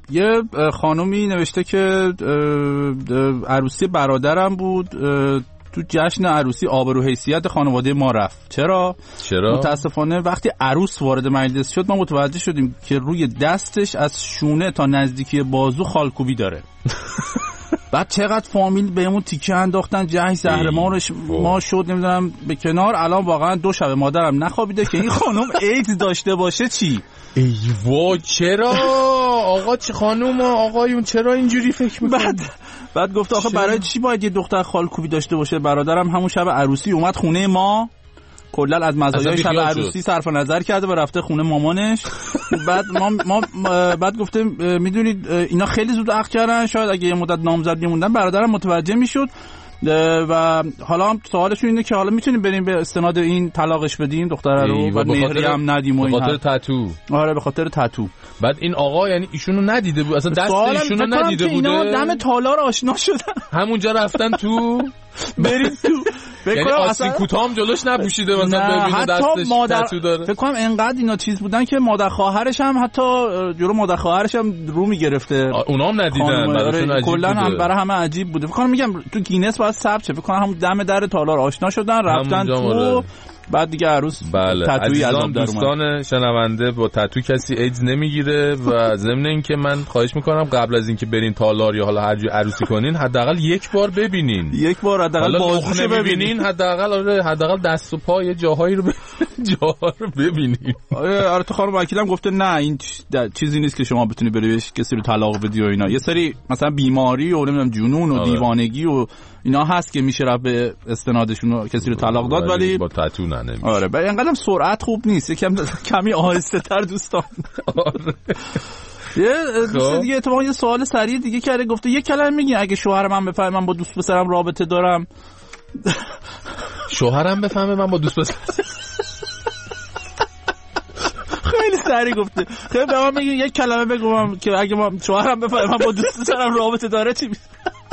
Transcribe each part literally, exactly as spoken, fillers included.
یه خانومی نوشته که عروسی برادرم بود، تو جشن عروسی آبرو حیثیت خانواده ما رفت. چرا؟ چرا؟ متاسفانه وقتی عروس وارد مجلس شد ما متوجه شدیم که روی دستش از شونه تا نزدیکی بازو خالکوبی داره. بعد چقدر فامیل بهمون تیکه انداختن، جهش زهرمارش ما شد نمیدونم به کنار. الان واقعا دو شب مادرم نخوابیده که این خانم ایدز داشته باشه. چی؟ ای وای چرا آقا، چه خانم آقایون چرا اینجوری فکر میکنن؟ بعد بعد گفت آخه برای چی باید یه دختر خالکوبی داشته باشه؟ برادرم همون شب عروسی اومد خونه ما، کلا از مزایای شب عروسی صرف نظر کرده و رفته خونه مامانش. بعد ما, ما بعد گفته میدونید اینا خیلی زود عقد کردن، شاید اگه یه مدت نامزد میموندن برادرم متوجه میشد. و حالا هم سوالشون اینه که حالا میتونیم بریم به استناد این طلاقش بدیم دختره رو و مهری هم ندیم و به خاطر تاتو. آره به خاطر تاتو. بعد این آقا یعنی ایشونو ندیده بود اصلا، دست ایشونو ندیده بوده، اینا دم تالار آشنا شدن همونجا رفتن تو بریم تو. یعنی آستین کوتاه هم جلوش نپوشیده مثلا ببینه دستش تاتو داره. فکر کنم انقدر اینا چیز بودن که مادر خواهرش هم حتی جلو مادر خواهرش هم رو میگرفته، اونا هم ندیدن، براشون عجیب کلا هم برای همه عجیب بوده. فکر کنم میگم تو گینس باید ثبت شه، فکر کنم همون دم در تالار آشنا شدن رفتن تو، بعد دیگه عروس بله. تاتویی عزیزان دوستان شنونده با تاتو کسی ایدز نمیگیره و ضمن اینکه من خواهش میکنم قبل از اینکه برین تالار یا حالا هر جای عروسی کنین حداقل یک بار ببینین، یک بار حداقل بازوشو ببینین، حداقل آره حداقل دست و پا یه جاهایی رو جاها رو ببینین. آره آره تو خانم وکیلم گفته نه این چیزی نیست که شما بتونی بری بهش کسی رو طلاق بدی و اینا. یه سری مثلا بیماری و نمیدونم جنون و دیوانگی و اینا هست که میشه رفت به استنادشون و کسی رو طلاق داد، ولی با تاتو نه نمیشه. آره بعد اینقدرم سرعت خوب نیست، یکم کمی آهسته تر دوستان. آره یه دوست دیگه اتفاقا یه سوال سریع دیگه کرده، گفته یه کلمه میگی اگه شوهر من بفهمه من با دوست پسرم رابطه دارم؟ شوهرم بفهمه من با دوست پسرم خیلی سریع گفته. خیلی به من میگه یک کلمه بگم که اگه ما شوهرم بفهمه من با دوست پسرم رابطه داره چی میشه؟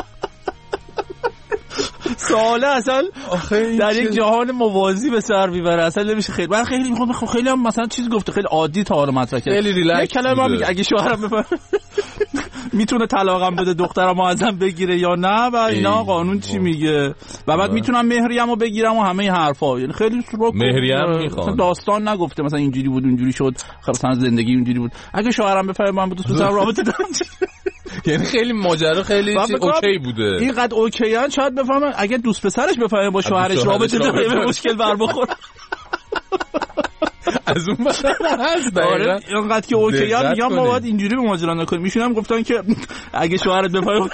سواله اصلا در یک جهان موازی به سر میبره، اصلا نمیشه. خیلی من خیلی میخوام خب خیلی هم مثلا چیز گفته خیلی عادی تا حالا مطرح کرد، خیلی ریلکس. یک کلمه میگه اگه شوهرم بفهمه میتونه طلاقم بده دخترم ازم بگیره یا نه و اینا قانون چی میگه و بعد میتونم مهریه‌مو بگیرم و همه این حرفا. یعنی خیلی مهریه‌ام میخوام، داستان نگفته مثلا اینجوری بود اونجوری شد، خب مثلا زندگی اونجوری بود اگه شوهرم بفهمه من با دوست پسرم رابطه دارم. یعنی خیلی ماجرا خیلی اوکی بوده، اینقدر اوکی ان شاید بفهمن اگه دوست پسرش بفهمه با شوهرش رابطه داره به مشکل بر بخوره. از اون هست دقیقاً اینقدر که اوکی ان میگم ما باید اینجوری به ماجرا نکنیم. میشون هم گفتن که اگه شوهرت بفهمه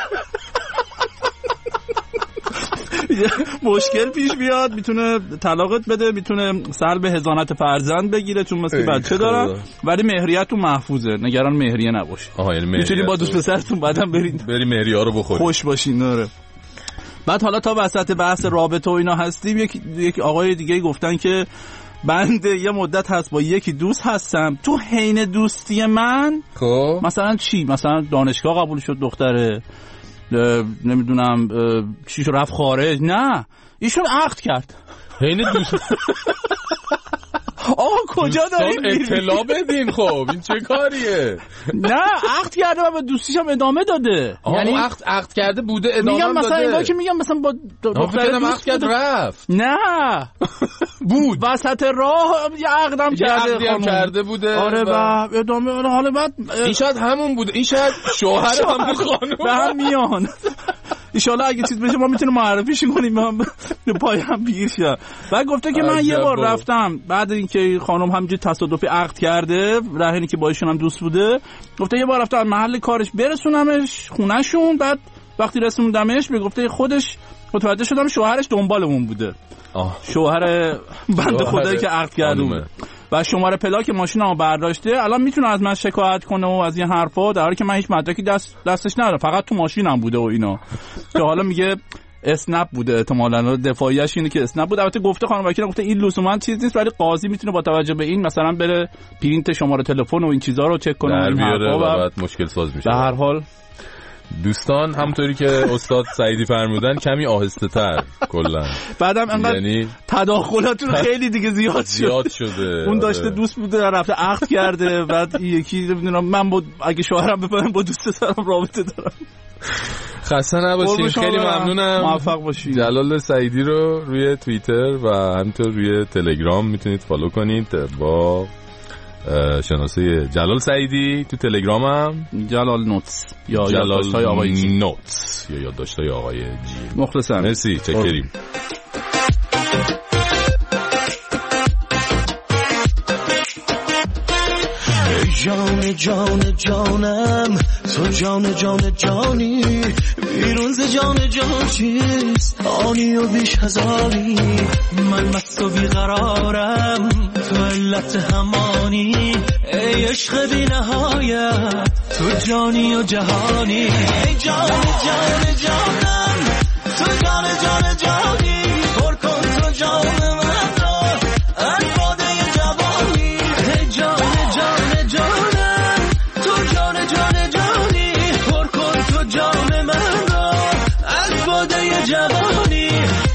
مشکل پیش بیاد میتونه طلاقت بده، میتونه سلب حضانت فرزند بگیره چون مثلا بچه دارن، ولی مهریه‌تون محفوظه، نگران مهریه نباش. آها یعنی میتونی با دوست پسرتون بعدم برین بری مهریه رو بخورید خوش باشین. آره بعد حالا تا وسط بحث رابطه و اینا هستیم یک یک آقای دیگه گفتن که بنده یه مدت هست با یکی دوست هستم، تو حین دوستی من خب مثلا چی مثلا دانشگاه قبول شد دختره، نمیدونم چی شو رفت خارج، نه ایشون عقد کرد حین دوست. آقا کجا دارین اطلاع بدین خب این چه کاریه؟ نه عقد کرده و به دوستیشم ادامه داده. یعنی عقد عقد کرده بوده ادامه میگم داده. مثلا اینا که میگم مثلا با دختر دوست کرد رفت، نه بود وسط راه یه عقدم کرده هم کرده بوده. آره و ادامه. حالا بعد این شاید همون بوده، این شاید شوهر همون خانم به هم میان. ایشالا اگه چیز بشه ما میتونیم معرفیش کنیم من به پای هم پیر شم. بعد گفته که من یه بار رفتم بعد اینکه خانم همینجوری تصادفی عقد کرده راهنی که با ایشون هم دوست بوده، گفته یه بار رفتم محل کارش برسونمش خونهشون، بعد وقتی رسوندمش به گفته خودش متوجه شدم شوهرش دنبالمون بوده. آه. شوهر بنده خدایی که عقد کرده بود و شماره پلاک ماشینمو برداشته، الان میتونه از من شکایت کنه و از این حرفا، در حالی که من هیچ مدرکی دست دستش ندارم، فقط تو ماشینم بوده و اینا. که حالا میگه اسنپ بوده، احتمالاً دفاعیش اینه که اسنپ بود. البته گفته خانم وکیل گفته این لزوما چیز نیست، ولی قاضی میتونه با توجه به این مثلا بره پرینت شماره تلفن و این چیزا رو چک کنه و این حرفا و بعد مشکل ساز میشه. به هر حال دوستان همونطوری که استاد سعیدی فرمودن کمی آهسته تر کلا. بعدم انقدر یعنی تداخلاتون خیلی دیگه زیاد شد. زیاد شده. اون داشته دوست بوده رفته عقد کرده، بعد یکی نمیدونم من با اگه شوهرم بپرم با دوست دارم رابطه دارم. خسته نباشید، خیلی ممنونم. موفق باشید. جلال سعیدی رو روی توییتر و همینطور روی تلگرام میتونید فالو کنید با شناسه جلال سعیدی. تو تلگرامم جلال نوتس یا یادداشت‌های آقای جی نوتس یا یادداشت‌های آقای جی. مخلصم. مرسی، چکریم. جان جان جانم تو جان جان جانی، بیرون ز جان جان چیست آنی و بیش هزاری. من مست و بیقرارم تو علت همانی، ای عشق بی نهایت تو جانی و جهانی. ای جان جان جانم تو جان جان جانی، پر کن تو جان من را از باده جوانی. ای جان جان جانم تو جان جان جانی، پر کن تو جان من را از باده جوانی.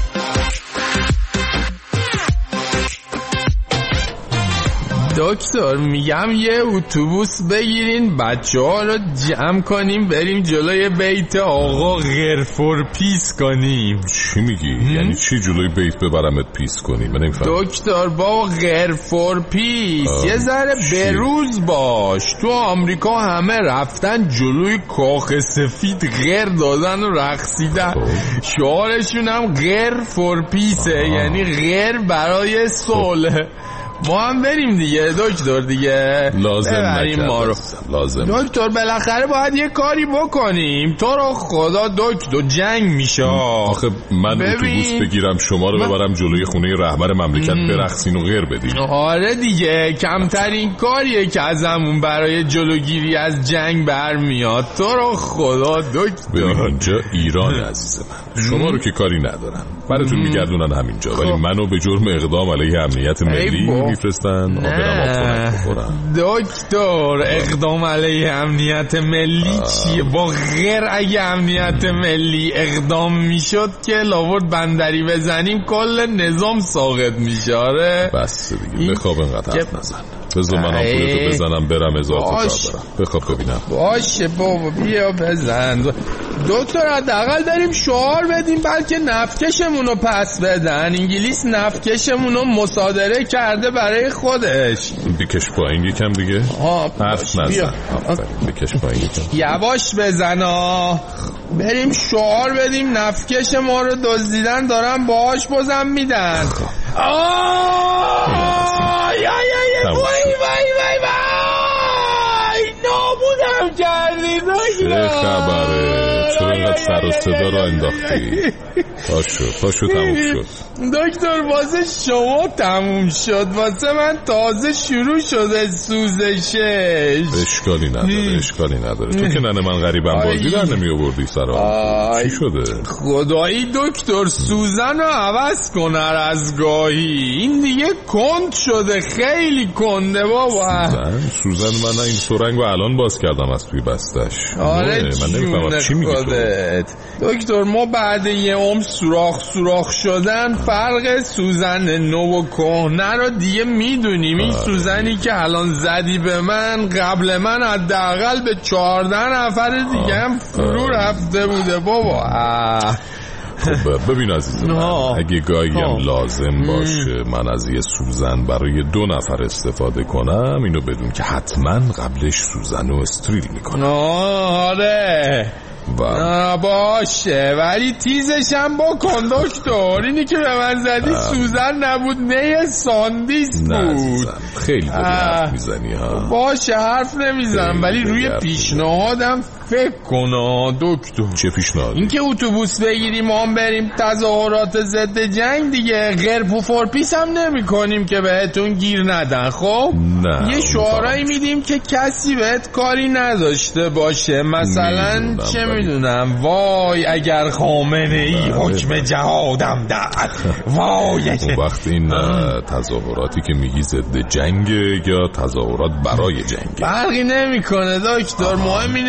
دکتر میگم یه اتوبوس بگیرین بچه ها رو جمع کنیم بریم جلوی بیت آقا غرفور پیس کنیم. چی میگی؟ یعنی چی جلوی بیت ببرمت پیس کنیم؟ من نمیفهمم. دکتر با غرفور پیس یه ذره بروز باش. تو آمریکا همه رفتن جلوی کاخ سفید غر دادن و رقصیدن، شعارشون هم غرفور پیسه، یعنی غر برای صلح. ما هم بریم دیگه دکتر دیگه، لازم نکرد ما رو. لازم دکتر بالاخره باید یه کاری بکنیم. تو رو خدا دکتر جنگ میشه. آخه من اتوبوس بگیرم شما رو ببرم جلوی خونه رهبر مملکت برقصین و غیر بدیم؟ آره دیگه، کمترین کاریه که ازمون برای جلوگیری از جنگ برمیاد. تو رو خدا دکتر. ببین اینجا ایران عزیز من، شما رو که کاری ندارن، براتون میگردونن همینجا، ولی منو به جرم اقدام علیه امنیت ملی میفرستن. نه دکتر، اقدام علیه امنیت ملی چیه؟ با غیر اگه امنیت ملی اقدام میشد که لاورد بندری بزنیم کل نظام ساقط میشه. آره بس دیگه بخواب اینقدر حرف نزن. بذار من آمپولتو بزنم برم اضافه کار برم. بخواب ببینم. باشه بابا بیا بزن. دکتر حداقل داریم شعار بدیم بلکه نفکشمونو پس بدن. انگلیس نفکشمونو مصادره کرده برای خودش. بکش پایین یکم دیگه. حرف نزن. بکش پایین یکم. یواش بزنا. بریم شعار بدیم نفکش ما رو دزدیدن دارن باهاش بازم میدن. آه یا یا یا وای وای وای وای نابودم کردی. چه خبره؟ چرا اینقدر سر و صدا رو انداختی؟ پاشو پاشو تموم شد. دکتر واسه شما تموم شد، واسه من تازه شروع شده سوزشش. اشکالی نداره اشکالی نداره. تو که ننه من غریبم بازی در نمی آوردی سرا. چی شده؟ خدایی دکتر سوزن رو عوض کن هر از گاهی. این دیگه کند شده، خیلی کنده بابا. سوزن سوزن من این سرنگ رو الان باز کردم از توی بستش. آره من نمیفهمم چی میگی تو. دکتر ما بعد یه عمر سوراخ سوراخ شدن فرق سوزن نو و کهنه رو دیگه میدونیم. این سوزنی که الان زدی به من قبل من حداقل به چهارده نفر دیگه هم فرو رفته بوده بابا. خب ببین عزیزم، اگه گاهی هم لازم باشه من از یه سوزن برای دو نفر استفاده کنم، اینو بدون که حتما قبلش سوزن و استریل میکنم. آره نه باشه، ولی تیزش هم بکن دکتر. اینی که به من زدی سوزن نبود، نه ساندیس بود. خیلی داری حرف میزنی ها. باشه حرف نمیزنم، ولی روی پیشنهادم فکر کن دکتر. چه پیشنهادی؟ این که اتوبوس بگیریم ما بریم تظاهرات ضد جنگ دیگه، غرب و فورپیس هم نمی کنیم که بهتون گیر ندن. خب نه یه شعارایی میدیم که کسی بهت کاری نداشته باشه، مثلا چه میدونم وای اگر خامنه ای حکم جهادم داد. وای اون وقت این تظاهراتی که میگی ضد جنگ یا تظاهرات برای جنگ؟ فرقی نمیکنه دکتر، مهم اینه که ما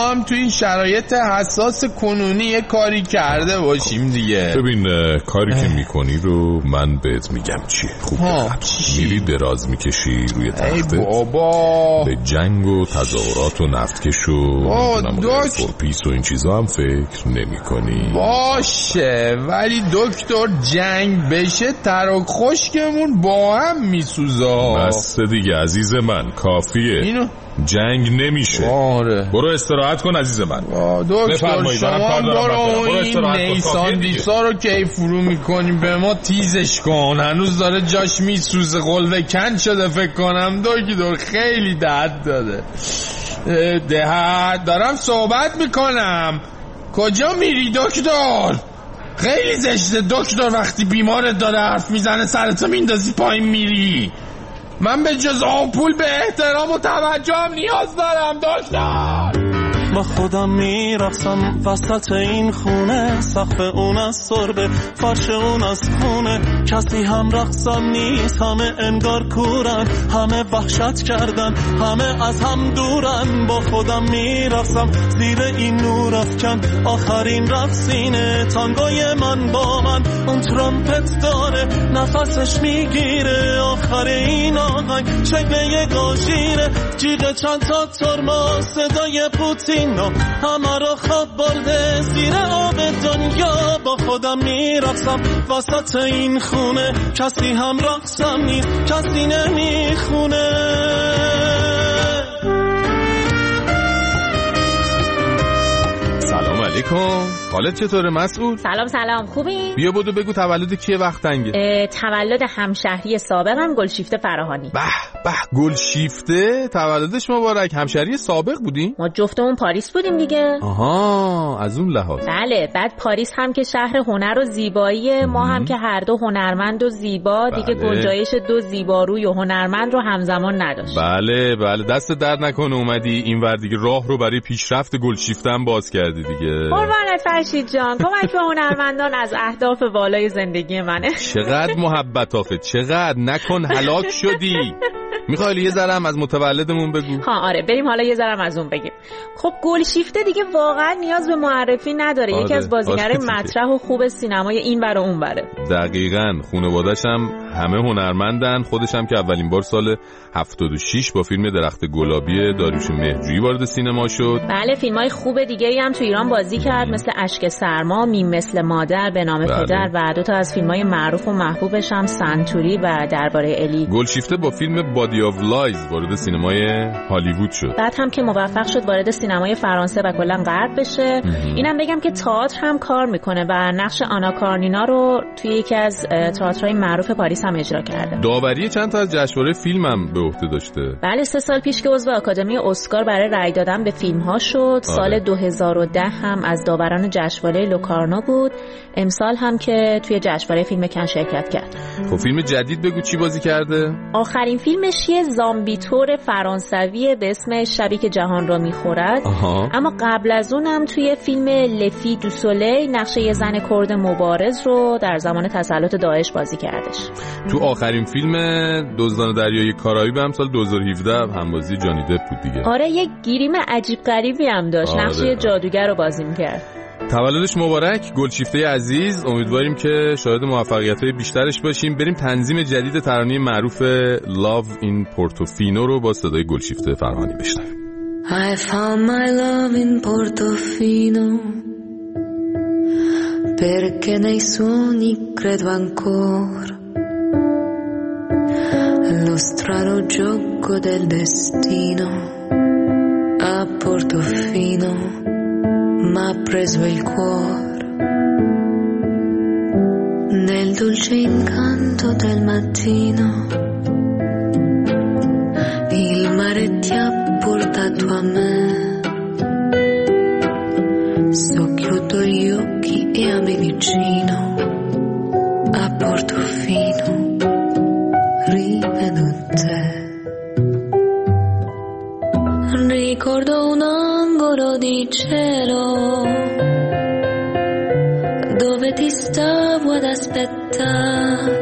ما هم تو این شرایط حساس کنونی یه کاری کرده باشیم دیگه. ببین کاری که میکنی رو من بهت میگم چیه. خوب میری دراز میکشی روی تختت، بابا به جنگ و تظاهرات و نفتکش و فورپیس و این چیزا هم فکر نمی کنی. باشه ولی دکتر جنگ بشه ترک خشکمون با هم میسوزا. بس دیگه عزیز من کافیه. اینو جنگ نمیشه. آره. برو استراحت کن عزیز من. دکتر شما برو این نیسان دیسا رو کی فرو میکنی به ما تیزش کن، هنوز داره جاش میسوزه، قلوه کن شده فکر کنم دکتر، خیلی درد داده. دهد دارم صحبت میکنم. کجا میری دکتر؟ خیلی زشته دکتر وقتی بیمارت داره حرف میزنه سرتو میندازی پایین میری. من به جز آمپول به احترام و توجه هم نیاز دارم دکتر. با خودم میرقصم وسط این خونه، سقف اون از سربه فرش اون از خونه، کسی هم رقصم نیست، همه انگار کورن، همه وحشت کردن، همه از هم دورن. با خودم میرقصم زیر این نور افکن، آخرین رقصینه تانگوی من با من، اون ترامپت داره نفسش میگیره، آخر این آهنگ شکل گاژیره، جیغ چند تا ترماز صدای پوتین همه رو خواب برده زیر آب دنیا. با خودم میرقصم وسط این خونه، کسی هم رقصم نیست، کسی نمیخونه. سلام علیکم. حالت چطوره مسعود؟ سلام سلام خوبی؟ بیا بدو بگو تولد کیه وقت تنگه؟ تولد همشهری سابقم گلشیفته فراهانی. به به گلشیفته تولدش مبارک. همشهری سابق بودی؟ ما جفتمون پاریس بودیم دیگه. آها از اون لحاظ. بله بعد پاریس هم که شهر هنر و زیباییه، ما هم که هر دو هنرمند و زیبا دیگه، بله. گنجایش دو زیباروی و هنرمند رو همزمان نداشت. بله بله دست درد نکنه اومدی اینور دیگه، راه رو برای پیشرفت گلشیفته هم باز کردی دیگه. قربانت فرشید جان، کمک به هنرمندان از اهداف والای زندگی منه. چقدر محبت آخه، چقدر نکن هلاک شدی. میخوای یه ذره از متولدمون بگو؟ ها آره بریم حالا یه ذره از اون بگیم. خب گلشیفته دیگه واقعا نیاز به معرفی نداره، آره. یکی از بازیگرای آره. مطرح و خوب سینمای این ور و اون وره. دقیقاً خانواده‌ش هم همه هنرمندن، خودش هم که اولین بار سال هفتاد و شش با فیلم درخت گلابی داریوش مهرجویی وارد سینما شد. بله فیلمای خوب دیگه‌ای هم تو ایران بازی کرد، مثل اشک سرما، میم مثل مادر، به نام بله. پدر و دو تا از فیلمای معروف و محبوبش هم سنتوری و درباره الی. گلشیفته با فیلم بادی آف لایز وارد سینمای هالیوود شد. بعد هم که موفق شد وارد سینمای فرانسه و کلا غرب بشه. اینم بگم که تئاتر هم کار میکنه و نقش آنا کارنینا رو توی یکی از تئاترهای معروف پاریس هم اجرا کرده. داوری چند تا از جشنواره فیلم هم به عهده داشته. بله سه سال پیش که عضو آکادمی اسکار برای رأی دادن به فیلم ها شد. آره. سال دو هزار و ده هم از داوران جشنواره لوکارنو بود. امسال هم که توی جشنواره فیلم کن شرکت کرد. خب فیلم جدید بگو چی بازی کرده؟ آخرین فیلمش یه زامبی تور فرانسوی به اسم شبی که جهان را میخورد. آها. اما قبل از اونم توی فیلم لفی دو سولی نقش یه زن کرد مبارز رو در زمان تسلط داعش بازی کردش. تو آخرین فیلم دزدان دریای کارائیب هم سال دو هزار و هفده هم بازی جانی دپ بود دیگه. آره یه گیریم عجیب غریبی هم داشت. آره. نقش یه جادوگر رو بازی میکرد. تولدش مبارک گلشیفته عزیز. امیدواریم که شاهد موفقیت‌های بیشترش باشیم. بریم تنظیم جدید ترانه معروف Love in Portofino رو با صدای گلشیفته فرهانی بشنویم. I found my love in Portofino perché nei suoni credo ancora lo strano gioco del destino a Portofino m'ha preso il cuore nel dolce incanto del mattino il mare ti ha portato a me socchiudo gli occhi e a me vicino a Portofino rivedo te. Ricordo un angolo di cielo dove ti stavo ad aspettare.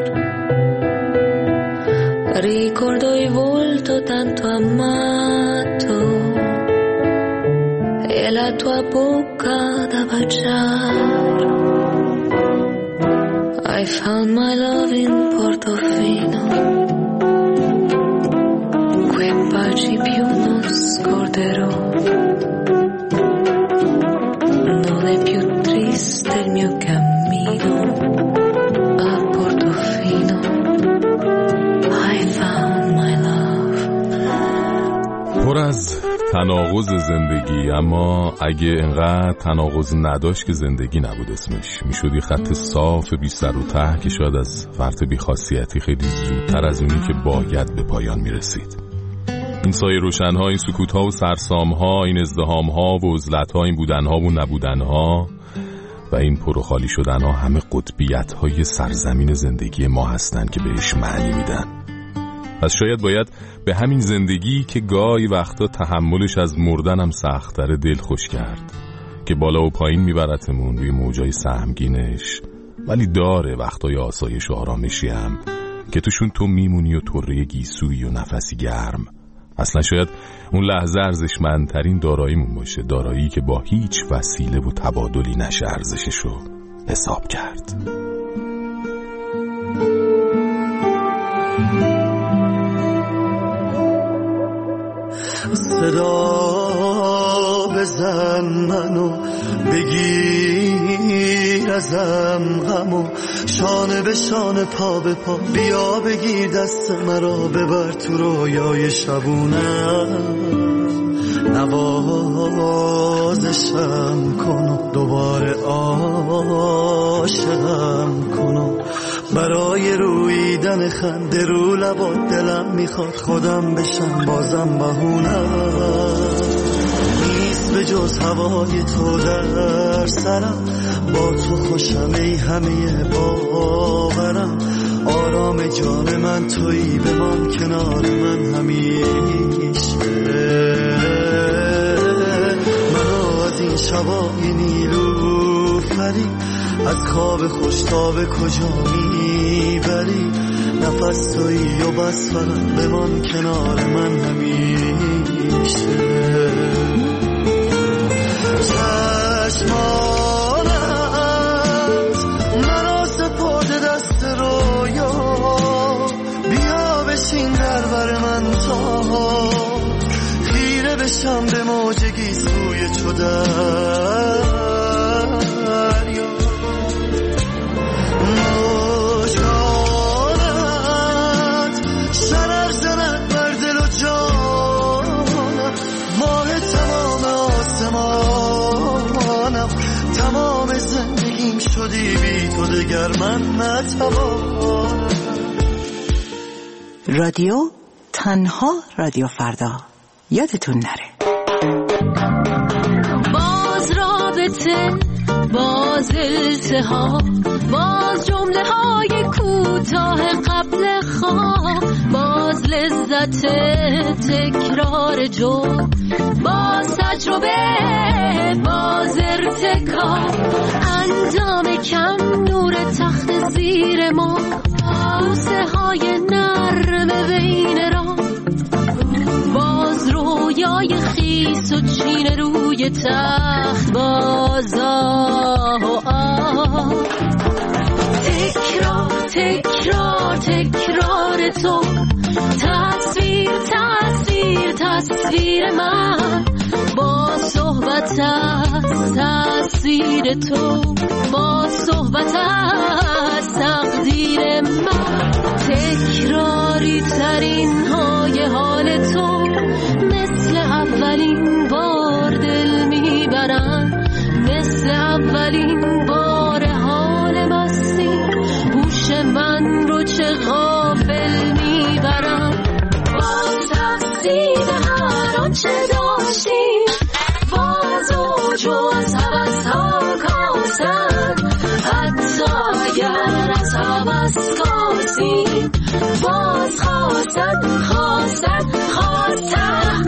Ricordo il volto tanto amato e la tua bocca da baciare. I found my love in Portofino, quei baci più non scorderò. Non è più triste il mio cammino a Portofino. I found my love. پر از تناقض زندگی، اما اگه انقدر تناقض نداشت که زندگی نبود اسمش. میشد یه خط صاف بی سر و ته که شاید از فرط بی‌خاصیتی خیلی زودتر از اونی که باید به پایان میرسید. این سایه روشنها، این سکوتها و سرسامها، این ازدهامها و عزلتها، این بودنها و نبودنها و این پر و خالی شدنها همه قطبیت‌های سرزمین زندگی ما هستن که بهش معنی میدن. پس شاید باید به همین زندگی که گاهی وقتا تحملش از مردن هم سخت‌تره دل خوش کرد، که بالا و پایین میبرتمون روی موجای سهمگینش، ولی داره وقتای آسایش و آرامشی هم که توشون تو میمونی و طره گیسویی و نفسی گرم. اصلا شاید اون لحظه ارزشمندترین داراییمون باشه، دارایی که با هیچ وسیله و تبادلی نشه ارزششو حساب کرد. صدا بزن منو بگیر ازم غمو، شانه به شانه پا به پا بیا بگیر دست مرا ببر تو رویای شبونم، نوازشم کنو دوباره عاشقم کنو، برای رویدن خنده رو لبات دلم میخواد خودم بشم بازم بهونم، نیست به جز هوای تو در سرم، با تو خوشم ای همه باورم، آرام جان من تویی بمان کنار من همیشه، منو از این شبای نیلوفری از خواب خوش تا به کجا میبری، نفس تویی و بس فقط بمان کنار من همیشه، چشمانت مرا سپرده دست رویا، بیا بشین در بر من تا خیره بشم به موج گیسوی چو دریا، موجانت شرر زند بر دل و جانم، ماه تمام آسمانم، تمام زندگیم شدی بی تو دگر من نتوانم. رادیو تنها رادیو فردا، یادتون نره. باز رابطه، باز التهاب، باز جمله های کوتاه قبل خواب، باز لذت تکرار جرم، باز تجربه، باز ارتکاب، اندام کم نور تخت زیر ما، بوسه های نرم بین را، باز رویای خیس و چین روی تخت، باز آه و آه، تکرار تکرار تکرار تو، تصویر تصویر تصویر من، با صحبت از تصویر تو، با صحبت از تقدیر من، تکراری ترین های حال تو، مثل اولین بار دل میبرن، مثل اولین بار حال مستی، هوش من رو چه غافل میبرن، باز تقسیم هر آنچه داشتیم، باز اوجو از حوث ها کاسن، حتی اگر از حوث کاسیم، باز خواستن خواستن خواستن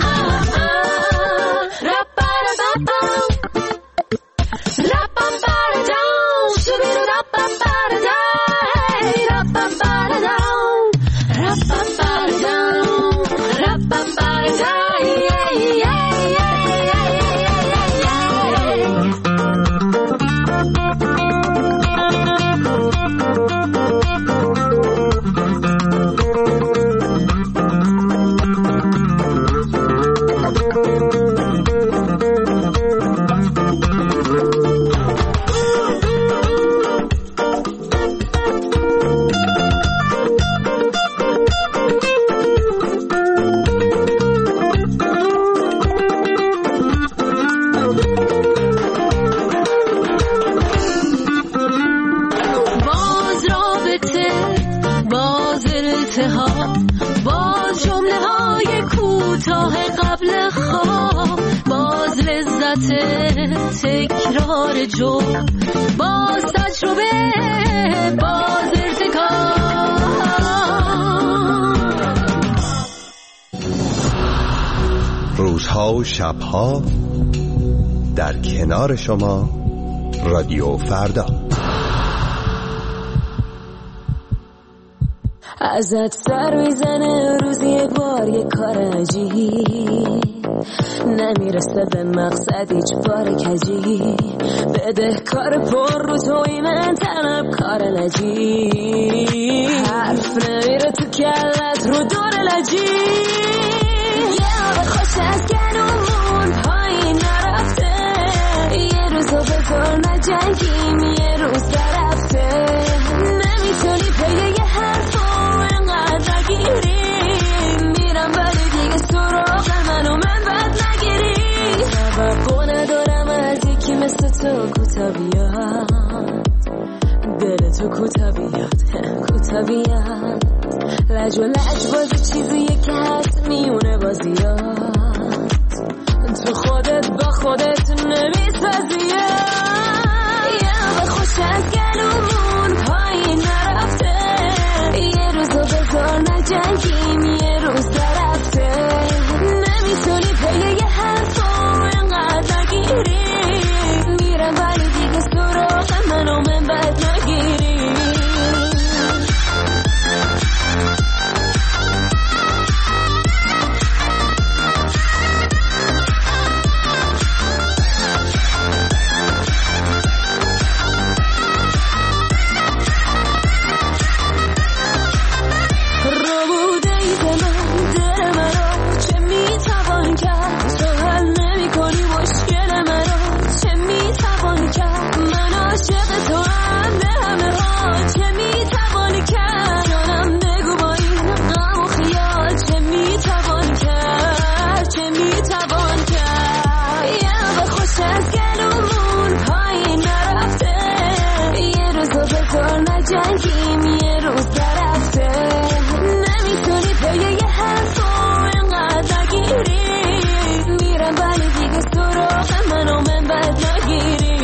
باز رابطه، باز التهاب، باز جمله های کوتاه قبل خواب، باز لذت تکرار جمله، باز تجربه، باز ارتکاب. روزها و شبها در کنار شما رادیو فردا. ازت سر میزنه روزی یک بار یک کار عجیب، نمیرسه به مقصد هیچ بار کجی، بده کار پر رو توی من طلب کار نجیب، حرف نمیره تو کلت رو دور لجی، یه آب خوش از گلومون پایین نرفته، یه روزو بذار نجنگیم یه روز درفته، نمیتونی پیه یه حرفو انقدر نگیری، میرم ولی دیگه سراغ من و من بد نگیری، توقع ندارم از یکی مثل تو کوتا بیاد، دل تو کوتا بیاد کوتا بیاد، لج و لج بازی چیزیه که هست میونه بازیات، تو خودت با خودت نمیسازیه، یه به خوش از گلومون پایین نرفته، یه روزو بذار نجنگیم یه روز درفته، نمیتونی پیه یه حرفو انقدر نگیری، میرم ولی دیگه سراغ من و من بد نگیری. جنگیم یه روز درفته، نمیتونی پیه یه حرفو انقدر نگیری، میرم ولی دیگه سراغ من و من بد نگیری.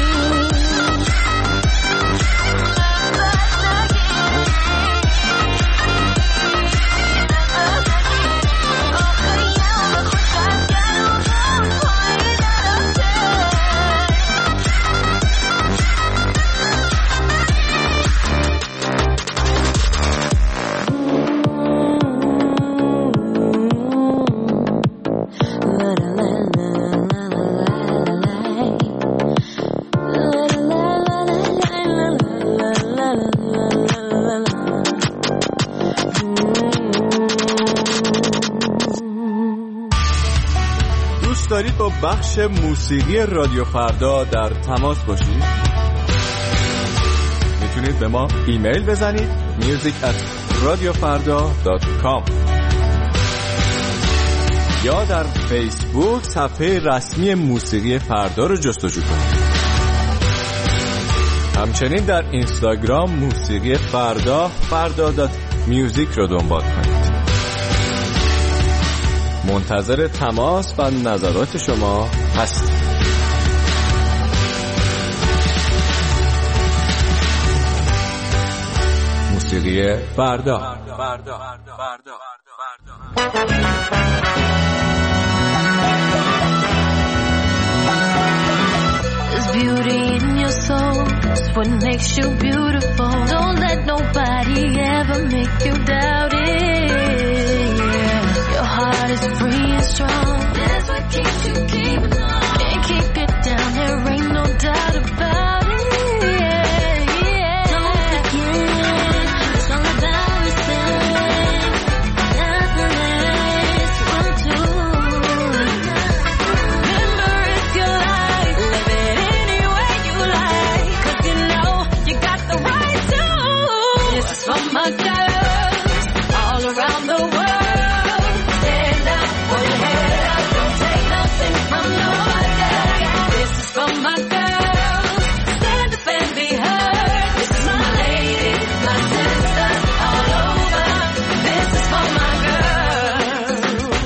دارید با بخش موسیقی رادیو فردا در تماس باشید؟ میتونید به ما ایمیل بزنید music at radiofarda dot com یا در فیسبوک صفحه رسمی موسیقی فردا رو جستجو کنید. همچنین در اینستاگرام موسیقی فردا فردا دات میوزیک رو دنبال کنید. منتظر تماس و نظرات شما هستیم. موسیقی فردا. فردا. فردا. There's beauty in your soul. It's what makes you beautiful. Don't let nobody ever make you doubt it. Your heart is free and strong. That's what keeps you keeping on. Can't keep it down. There ain't no doubt about it. Yeah, yeah. Don't forget, it's all about respect. Nothing less will do. Remember, it's your life. Live it any way you like. 'Cause you know you got the right to. This is for my girls all around the world. Stand up, put your head up. for my girls. Stand up and be heard. This is my lady, my sisters all over. This is for my girls.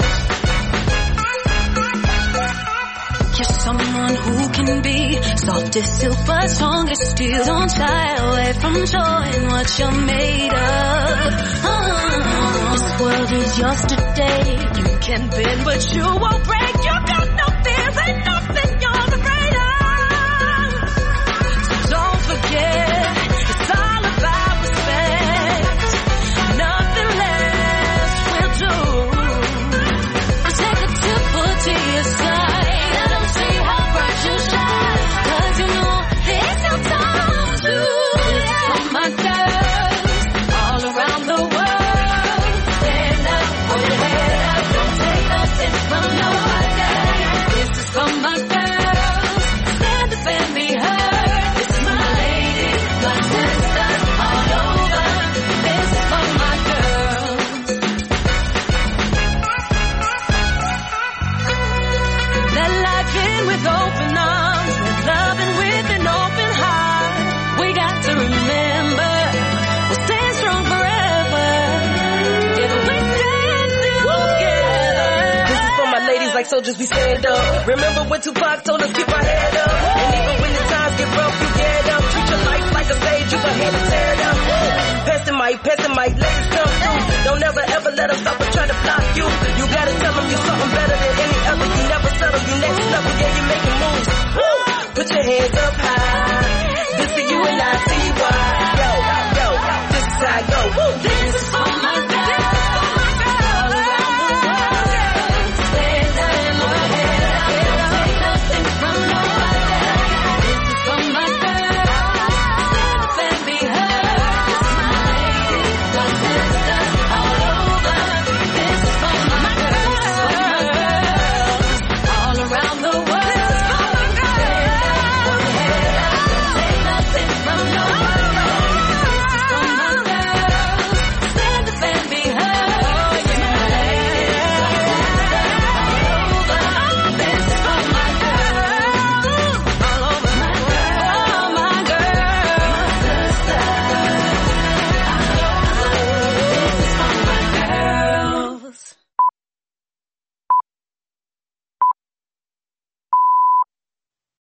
You're someone who can be soft as silver, strong as steel. Don't shy away from showing what you're made of. Oh, this world is yours today. You can bend, but you won't break. You got no fear and nothing you're afraid of. So don't forget, it's all about respect. Nothing less will do. Take a tipple to your side. Let them see how bright you shine. Cause you know it's your time to. This is for my girls all around the world. Stand up, hold your head up, don't take nothing from nobody. This is for my girls. Stand up and be heard. This is my lady, my sisters all over. This is for my girls. Let life in with open arms, let loving with an open heart. We got to remember, we'll stay strong forever. If we stand together. This is for my ladies like soldiers, we stand up. Remember when Tupac told us keep our